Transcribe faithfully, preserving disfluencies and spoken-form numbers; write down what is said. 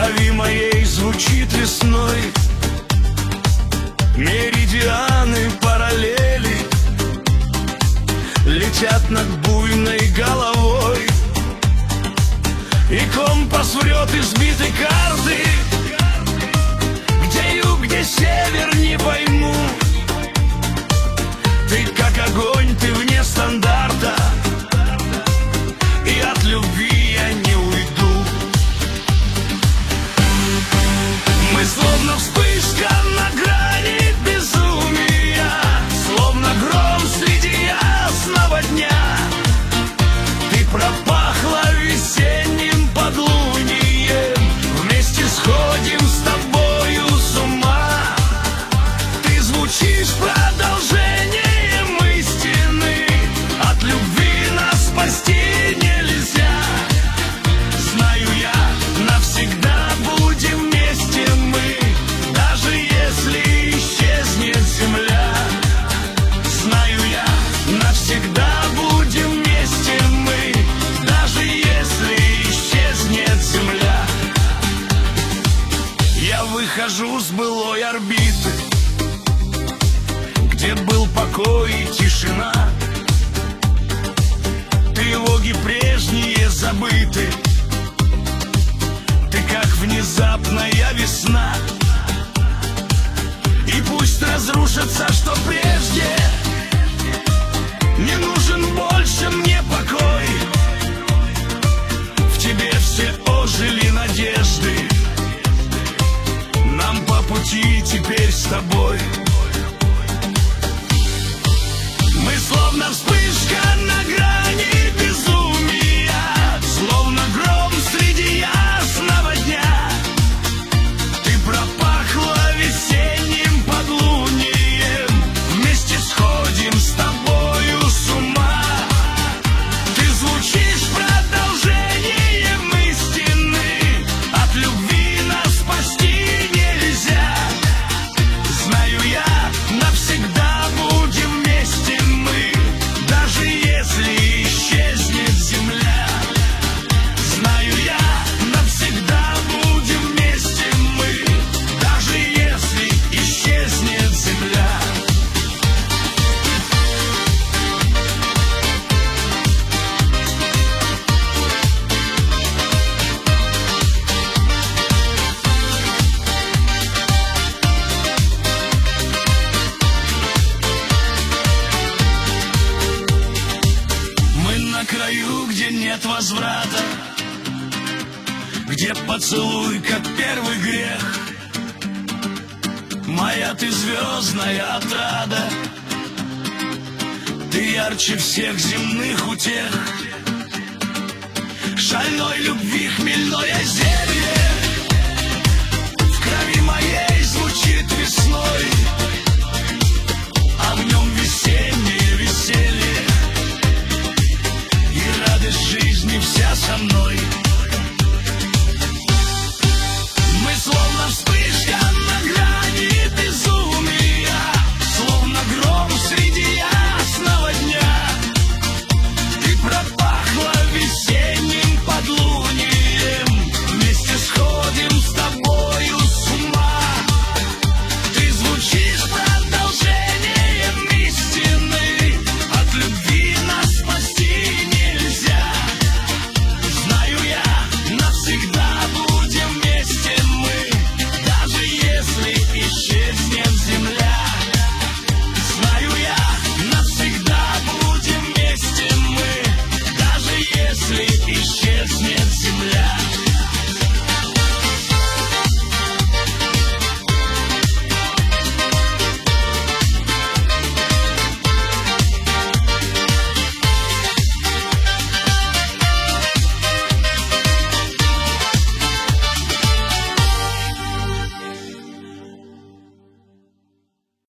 крови моей звучит весной. Меридианы параллели летят над буйной головой, и компас врет избитой карты. Где юг, где север, не пойму. Ты как огонь, ты вне стандарта, и от любви я не уйду. Мы словно вспышка на грани безумия, словно гром среди ясного дня. Ты пропахла весенним подлунием, вместе сходим с тобою с ума. Ты звучишь продолжением истины, от любви нас спасти нельзя. Знаю я, навсегда будем вместе мы, даже если исчезнет земля. Знаю я, навсегда будем вместе мы, даже если исчезнет земля. Я выхожу с былой орбиты, где был покой и тишина. Тревоги прежние забыты, ты как внезапная весна. И пусть разрушится, что прежде, не нужен больше мне покой. В тебе все ожили надежды, нам по пути теперь с тобой. Мы словно вспышка на грани безумия, словно гром среди ясного дня. Ты пропахла весенним подлунием, вместе сходим с тобою с ума. Ты звучишь продолжением истины, от любви нас спасти нельзя. Знаю я, навсегда будем вместе мы, даже если исчезнет земля. Знаю я, навсегда будем вместе мы, даже если исчезнет земля. Мы на краю, где нет возврата, где поцелуй, как первый грех. Моя ты звездная отрада, ты ярче всех земных утех. Шальной любви хмельное